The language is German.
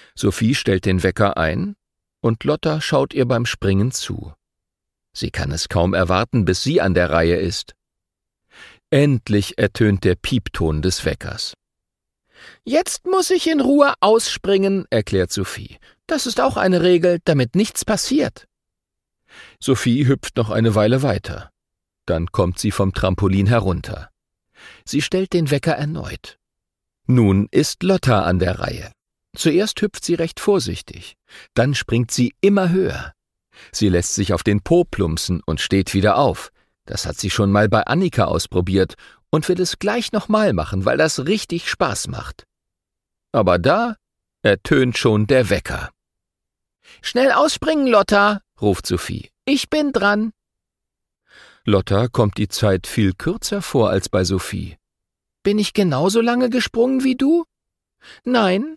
Sophie stellt den Wecker ein und Lotta schaut ihr beim Springen zu. Sie kann es kaum erwarten, bis sie an der Reihe ist. Endlich ertönt der Piepton des Weckers. »Jetzt muss ich in Ruhe ausspringen«, erklärt Sophie. »Das ist auch eine Regel, damit nichts passiert.« Sophie hüpft noch eine Weile weiter. Dann kommt sie vom Trampolin herunter. Sie stellt den Wecker erneut. Nun ist Lotta an der Reihe. Zuerst hüpft sie recht vorsichtig, dann springt sie immer höher. Sie lässt sich auf den Po plumpsen und steht wieder auf. Das hat sie schon mal bei Annika ausprobiert und will es gleich nochmal machen, weil das richtig Spaß macht. Aber da ertönt schon der Wecker. »Schnell ausspringen, Lotta«, ruft Sophie. »Ich bin dran.« Lotta kommt die Zeit viel kürzer vor als bei Sophie. »Bin ich genauso lange gesprungen wie du?« »Nein,